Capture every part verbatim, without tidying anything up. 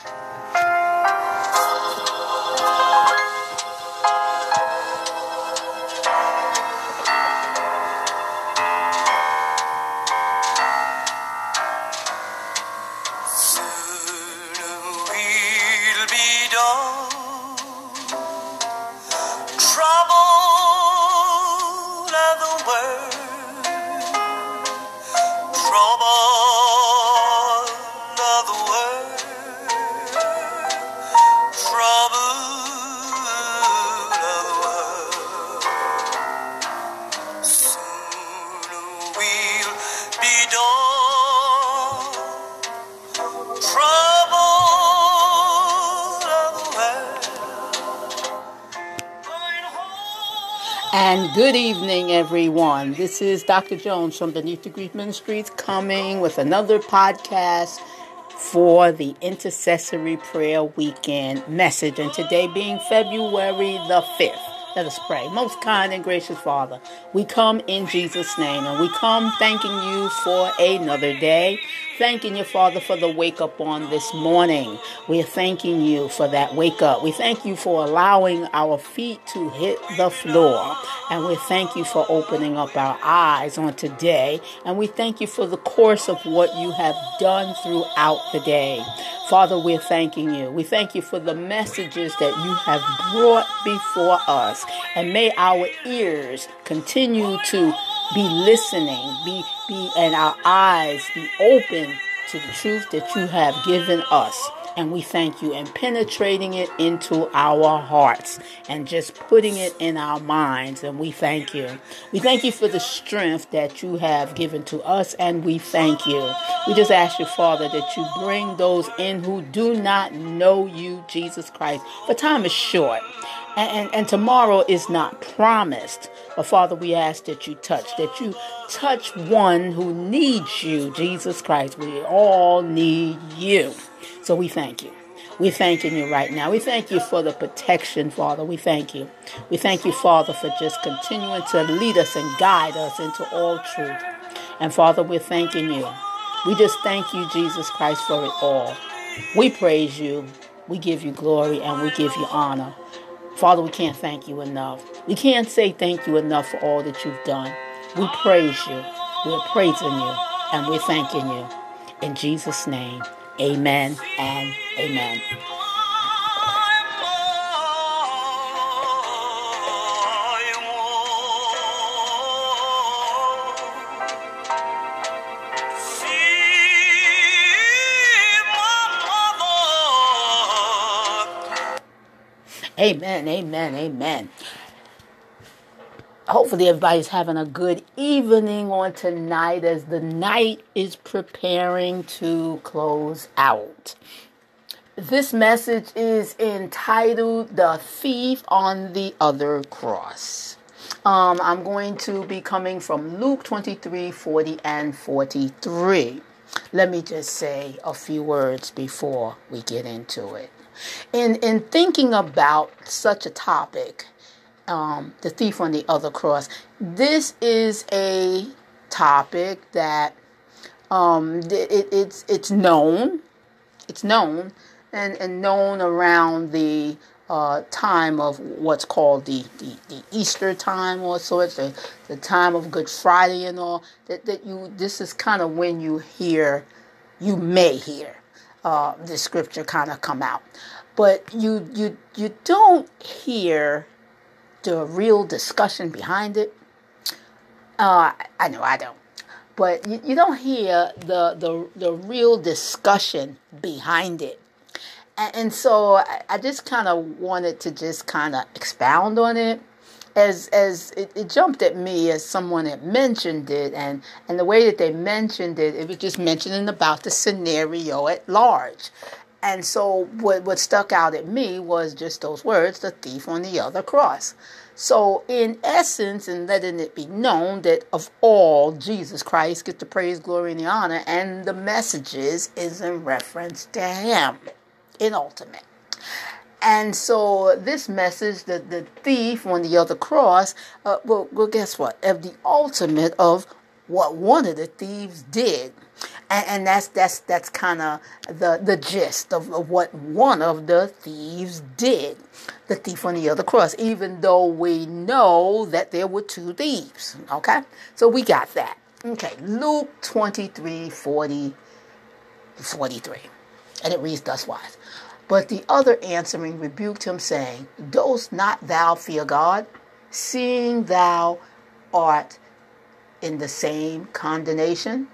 And good evening, everyone. This is Doctor Jones from Beneath the Grief Ministries coming with another podcast for the Intercessory Prayer Weekend message. And today being February the fifth. Let us pray. Most kind and gracious Father, we come in Jesus' name, and we come thanking you for another day. Thanking you, Father, for the wake up on this morning. We are thanking you for that wake up. We thank you for allowing our feet to hit the floor. And we thank you for opening up our eyes on today. And we thank you for the course of what you have done throughout the day. Father, we're thanking you. We thank you for the messages that you have brought before us. And may our ears continue to be listening, be, be, and our eyes be open to the truth that you have given us. And we thank you, and penetrating it into our hearts and just putting it in our minds. And we thank you. We thank you for the strength that you have given to us. And we thank you. We just ask you, Father, that you bring those in who do not know you, Jesus Christ. For time is short. And, and, and tomorrow is not promised. But Father, we ask that you touch, that you touch one who needs you, Jesus Christ. We all need you. So we thank you. We're thanking you right now. We thank you for the protection, Father. We thank you. We thank you, Father, for just continuing to lead us and guide us into all truth. And Father, we're thanking you. We just thank you, Jesus Christ, for it all. We praise you. We give you glory and we give you honor. Father, we can't thank you enough. We can't say thank you enough for all that you've done. We praise you. We're praising you and we're thanking you. In Jesus' name, amen and amen. Amen, amen, amen. Hopefully everybody's having a good evening on tonight as the night is preparing to close out. This message is entitled The Thief on the Other Cross. Um, I'm going to be coming from Luke twenty-three, forty and forty-three. Let me just say a few words before we get into it. In in thinking about such a topic, um, the thief on the other cross, this is a topic that um, it, it's it's known, it's known, and, and known around the uh, time of what's called the, the, the Easter time, or so it's the, the time of Good Friday and all. That that you this is kind of when you hear, you may hear. Uh, the scripture kind of come out, but you you you don't hear the real discussion behind it. Uh, I know I don't, but you, you don't hear the the the real discussion behind it, and, and so I, I just kind of wanted to just kind of expound on it. As as it, it jumped at me as someone had mentioned it, and, and the way that they mentioned it, it was just mentioning about the scenario at large. And so what, what stuck out at me was just those words, the thief on the other cross. So in essence, and letting it be known that of all, Jesus Christ gets the praise, glory, and the honor, and the messages is in reference to him in ultimate. And so this message, the, the thief on the other cross, uh, well, well, guess what? Of the ultimate of what one of the thieves did. And, and that's that's that's kind of the, the gist of, of what one of the thieves did. The thief on the other cross, even though we know that there were two thieves. Okay? So we got that. Okay, Luke twenty-three, forty, forty-three. And it reads thus wise. But the other answering rebuked him, saying, Dost not thou fear God, seeing thou art in the same condemnation?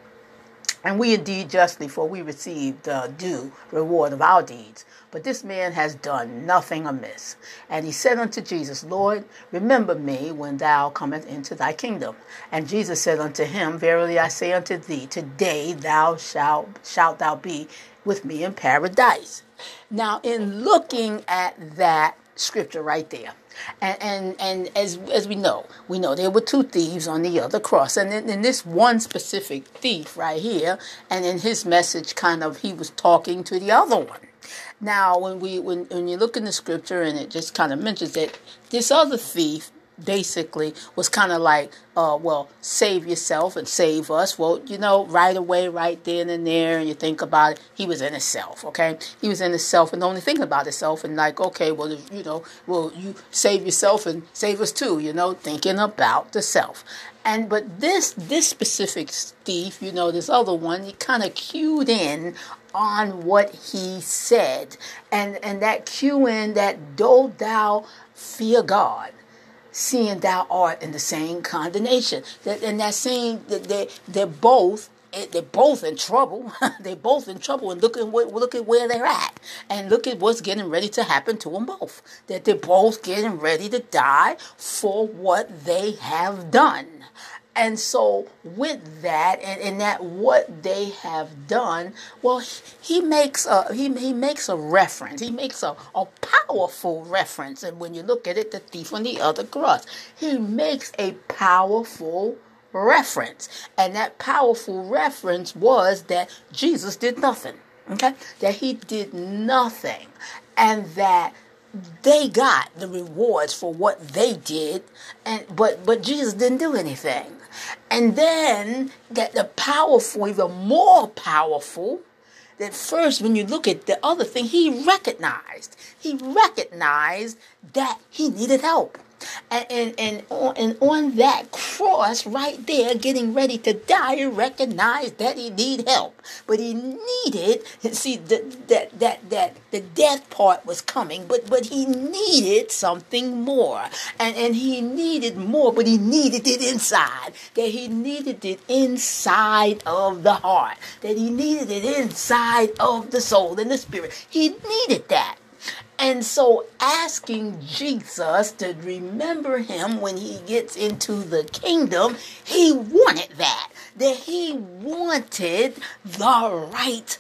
And we indeed justly, for we received the due reward of our deeds. But this man has done nothing amiss. And he said unto Jesus, Lord, remember me when thou comest into thy kingdom. And Jesus said unto him, Verily I say unto thee, today thou shalt, shalt thou be with me in paradise. Now, in looking at that scripture right there, and and, and as as we know, we know there were two thieves on the other cross, and in, in this one specific thief right here, and in his message, kind of, he was talking to the other one. Now, when we when when you look in the scripture, and it just kind of mentions that this other thief basically was kind of like, uh, well, save yourself and save us. Well, you know, right away, right then and there, and you think about it, he was in himself, okay? He was in himself and only thinking about himself and like, okay, well, you know, well, you save yourself and save us too, you know, thinking about the self. And but this this specific thief, you know, this other one, he kind of cued in on what he said. And, and that cue in that, though thou fear God, seeing thou art in the same condemnation. That and that saying that they they're both they're both in trouble. They're both in trouble, and look at what look at where they're at, and look at what's getting ready to happen to them both. That they're both getting ready to die for what they have done. And so with that, and, and that what they have done, well, he makes a he he makes a reference. He makes a, a powerful reference. And when you look at it, the thief on the other cross, he makes a powerful reference. And that powerful reference was that Jesus did nothing. Okay? That he did nothing. And that they got the rewards for what they did, and but but Jesus didn't do anything. And then that the powerful, even more powerful, that first when you look at the other thing, he recognized, he recognized that he needed help. And, and, and, on, and on that cross right there, getting ready to die, he recognized that he needed help. But he needed, see, the, that, that, that the death part was coming, but, but he needed something more. And, and he needed more, but he needed it inside. That he needed it inside of the heart. That he needed it inside of the soul and the spirit. He needed that. And so asking Jesus to remember him when he gets into the kingdom, he wanted that. That he wanted the right,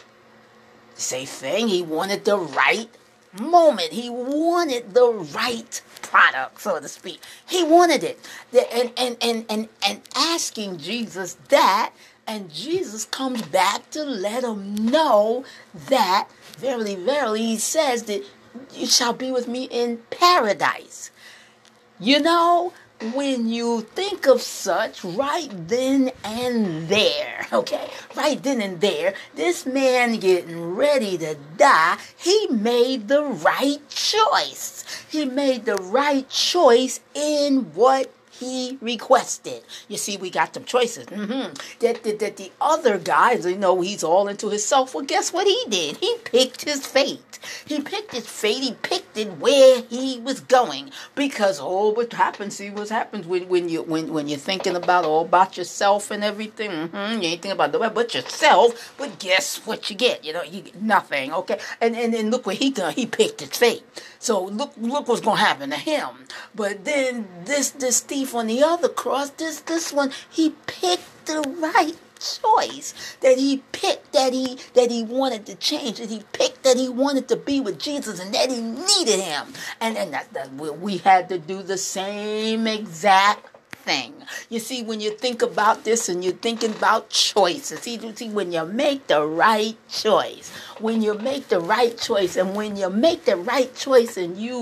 say thing, he wanted the right moment. He wanted the right product, so to speak. He wanted it. And, and, and, and, and asking Jesus that, and Jesus comes back to let him know that, verily, verily, he says that you shall be with me in paradise. You know, when you think of such, right then and there, okay, right then and there, this man getting ready to die, he made the right choice. He made the right choice in what he requested. You see, we got them choices. Mm-hmm. That, that, that the other guys, you know, he's all into himself. Well, guess what he did? He picked his fate. He picked his fate. He picked it where he was going. Because, oh, what happens, see what happens when, when, you, when, when you're thinking about all about yourself and everything. Mm-hmm. You ain't thinking about the way but yourself. But guess what you get? You know, you get nothing, okay? And, and, and look what he done. He picked his fate. So look look what's going to happen to him. But then this this thief on the other cross, this this one, he picked the right choice. That he picked that he that he wanted to change. That he picked that he wanted to be with Jesus and that he needed him. And and that, that we, we had to do the same exact thing. You see, when you think about this and you're thinking about choices, see, you see, when you make the right choice, when you make the right choice, and when you make the right choice and you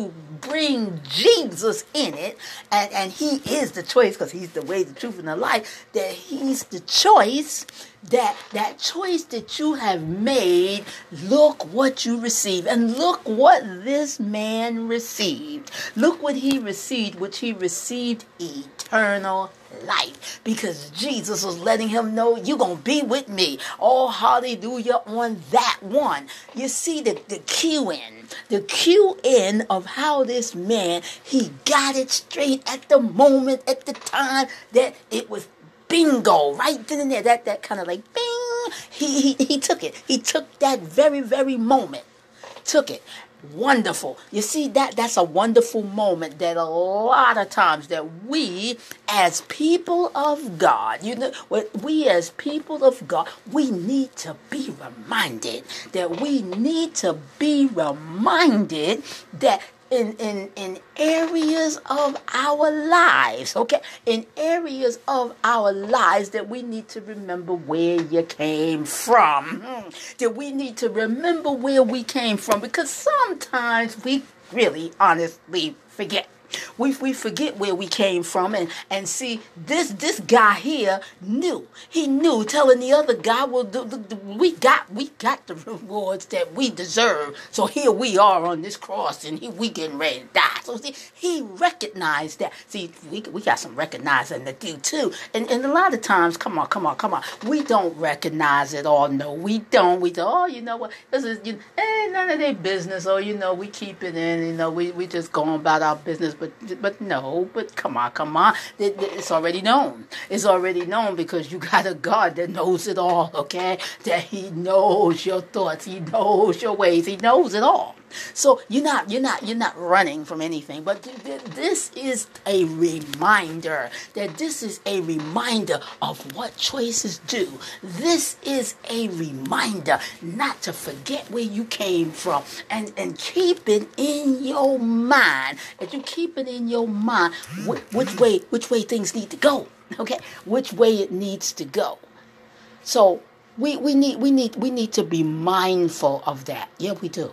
bring Jesus in it, and, and he is the choice because he's the way, the truth, and the life, that he's the choice, that that choice that you have made, look what you receive. And look what this man received. Look what he received, which he received eternal life, because Jesus was letting him know, you're going to be with me. Oh, hallelujah on that one. You see the, the cue in, the cue in of how this man, he got it straight at the moment, at the time that it was bingo, right then and there. That, that kind of like bing. He, he, he took it. He took that very, very moment. Took it. Wonderful. You see, that that's a wonderful moment that a lot of times that we as people of God, you know, we as people of God, we need to be reminded that we need to be reminded that in in in areas of our lives, okay, in areas of our lives that we need to remember where you came from, that we need to remember where we came from, because sometimes we really honestly forget. We we forget where we came from, and, and see, this this guy here knew. He knew, telling the other guy, well, the, the, the, we got we got the rewards that we deserve. So here we are on this cross, and he, we getting ready to die. So see, he recognized that. See, we we got some recognizing to do too. And and a lot of times, come on, come on, come on, we don't recognize it all. No, we don't. We do. Oh, you know what? This is you. Eh, none of their business. Or you know, we keep it in. You know, we we just going about our business. But but no, but come on, come on. It, it's already known. It's already known because you got a God that knows it all, okay? That he knows your thoughts. He knows your ways. He knows it all. So you're not, you're not, you're not running from anything. But th- th- this is a reminder that this is a reminder of what choices do. This is a reminder not to forget where you came from, and, and keep it in your mind. If you keep it in your mind, which, which way, which way things need to go. Okay, which way it needs to go. So we we need we need we need to be mindful of that. Yeah, we do.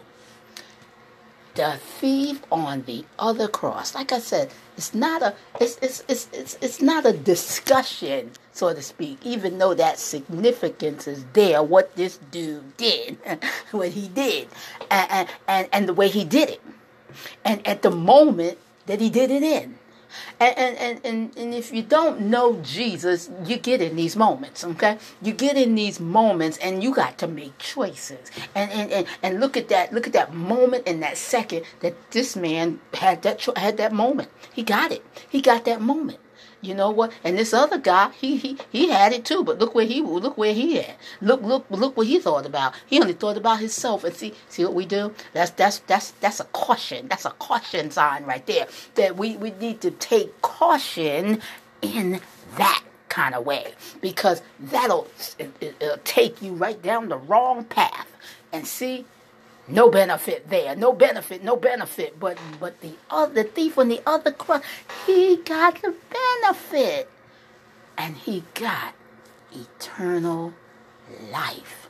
The thief on the other cross, like I said, it's not a it's it's it's it's, it's not a discussion, so to speak, even though that significance is there, what this dude did, what he did, and, and and the way he did it, and at the moment that he did it in. And, and, and, and if you don't know Jesus, you get in these moments, okay? You get in these moments and you got to make choices. And and, and, and look at that, look at that moment in that second that this man had that had that moment. He got it. He got that moment. You know what? And this other guy, he he he had it too. But look where he look where he at. Look look look what he thought about. He only thought about himself. And see see what we do. That's that's that's that's a caution. That's a caution sign right there. That we we need to take caution in that kind of way, because that'll it, it, it'll take you right down the wrong path. And see. No benefit there. No benefit. No benefit. But but the other thief on the other cross, he got the benefit. And he got eternal life.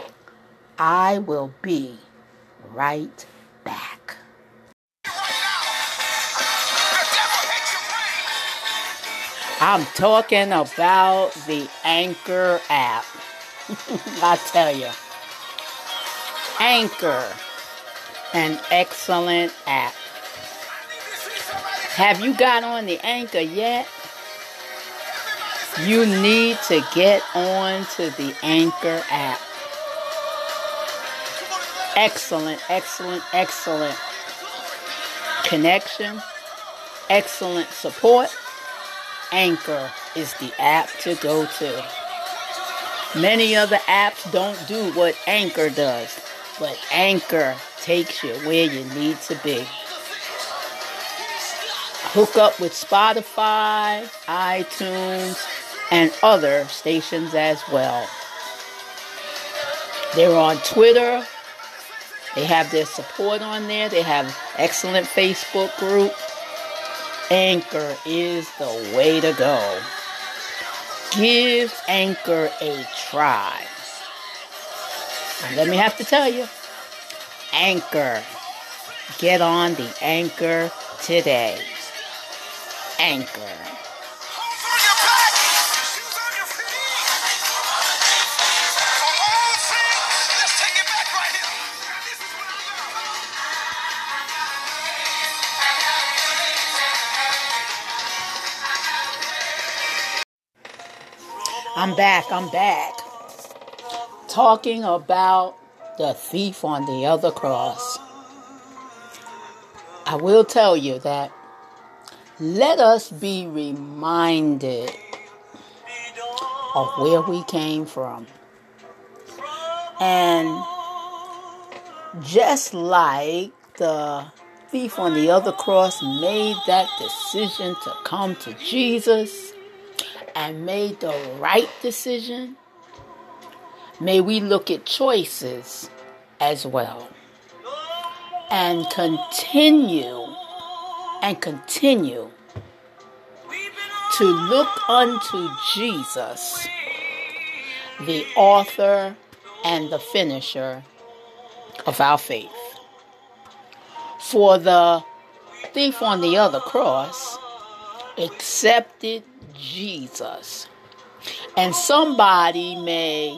I will be right back. I'm talking about the Anchor app. I tell you. Anchor, an excellent app. Have you got on the Anchor yet? You need to get on to the Anchor app. Excellent, excellent, excellent connection, excellent support. Anchor is the app to go to. Many other apps don't do what Anchor does. But Anchor takes you where you need to be. Hook up with Spotify, iTunes, and other stations as well. They're on Twitter. They have their support on there. They have excellent Facebook group. Anchor is the way to go. Give Anchor a try. And let me have to tell you, Anchor, get on the Anchor today. Anchor. I'm back, I'm back. Talking about the thief on the other cross. I will tell you that let us be reminded of where we came from. And just like the thief on the other cross made that decision to come to Jesus and made the right decision, may we look at choices as well and continue and continue to look unto Jesus, the author and the finisher of our faith. For the thief on the other cross accepted Jesus. And somebody may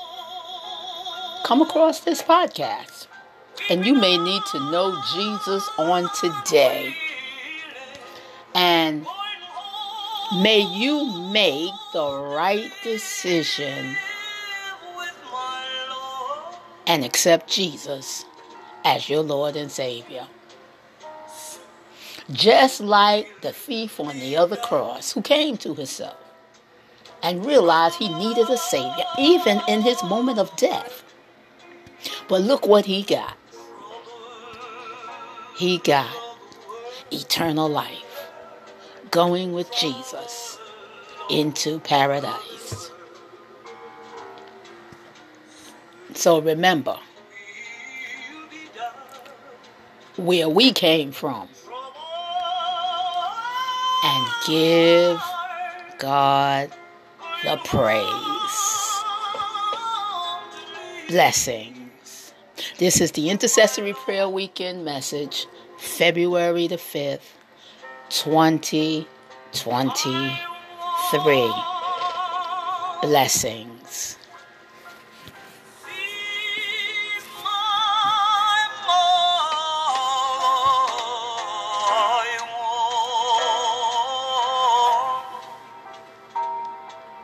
come across this podcast and you may need to know Jesus on today. And may you make the right decision and accept Jesus as your Lord and Savior. Just like the thief on the other cross who came to himself and realized he needed a Savior even in his moment of death. But look what he got. He got eternal life, going with Jesus into paradise. So remember where we came from and give God the praise. Blessings. This is the Intercessory Prayer Weekend message, February the fifth, twenty twenty-three. Blessings.